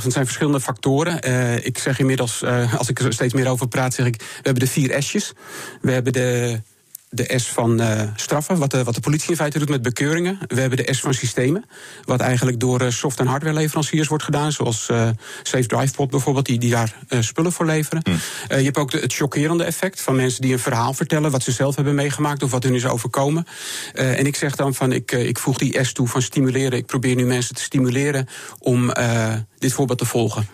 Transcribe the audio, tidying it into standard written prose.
Het zijn verschillende factoren. Ik zeg inmiddels, als ik er steeds meer over praat, zeg ik, we hebben de 4 S'jes. We hebben de S van straffen, wat de politie in feite doet met bekeuringen. We hebben de S van systemen, wat eigenlijk door soft- en hardwareleveranciers wordt gedaan, zoals Safe DrivePod bijvoorbeeld, die daar spullen voor leveren. Je hebt ook het chockerende effect van mensen die een verhaal vertellen, wat ze zelf hebben meegemaakt of wat hun is overkomen. En ik zeg dan van, ik voeg die S toe van stimuleren. Ik probeer nu mensen te stimuleren om dit voorbeeld te volgen.